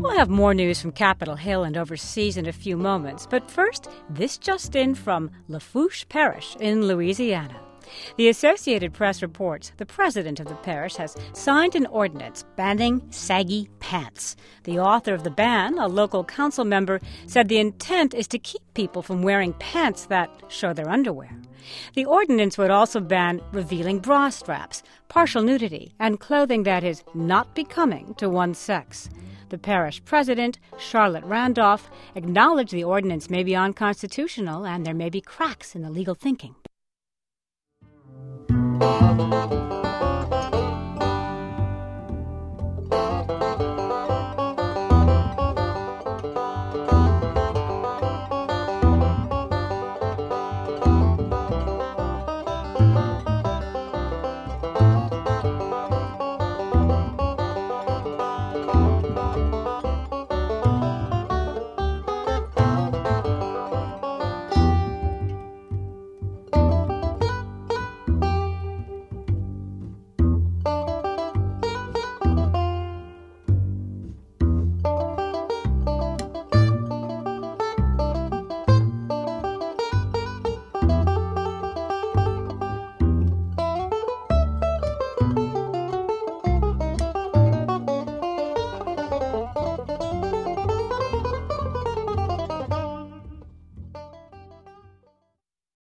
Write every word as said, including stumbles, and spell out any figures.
We'll have more news from Capitol Hill and overseas in a few moments, but first, this just in from Lafourche Parish in Louisiana. The Associated Press reports the president of the parish has signed an ordinance banning saggy pants. The author of the ban, a local council member, said the intent is to keep people from wearing pants that show their underwear. The ordinance would also ban revealing bra straps, partial nudity, and clothing that is not becoming to one's sex. The parish president, Charlotte Randolph, acknowledged the ordinance may be unconstitutional and there may be cracks in the legal thinking.